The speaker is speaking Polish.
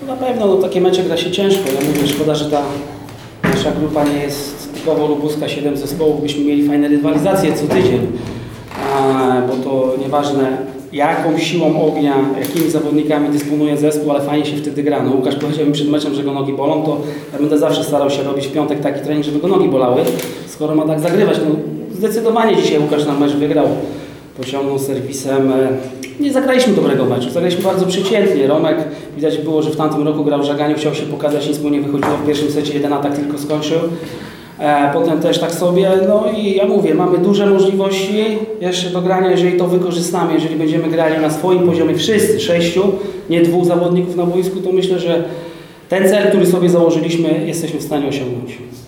Na pewno no, takie mecze gra się ciężko. Ja mówię, szkoda, że ta nasza grupa nie jest typowo lubuska, 7 zespołów, byśmy mieli fajne rywalizacje co tydzień, bo to nieważne jaką siłą ognia, jakimi zawodnikami dysponuje zespół, ale fajnie się wtedy gra. No, Łukasz powiedział mi przed meczem, że go nogi bolą, to ja będę zawsze starał się robić w piątek taki trening, żeby go nogi bolały, skoro ma tak zagrywać. No, zdecydowanie dzisiaj Łukasz nam mecz wygrał, pociągnął serwisem. Nie zagraliśmy dobrego meczu, zagraliśmy bardzo przeciętnie. Romek, widać było, że w tamtym roku grał w Żaganiu, chciał się pokazać, nic mu nie wychodziło. W pierwszym secie jeden atak tylko skończył. Potem też tak sobie, no i ja mówię, mamy duże możliwości jeszcze do grania, jeżeli to wykorzystamy, jeżeli będziemy grali na swoim poziomie wszyscy, 6, nie 2 zawodników na boisku, to myślę, że ten cel, który sobie założyliśmy, jesteśmy w stanie osiągnąć.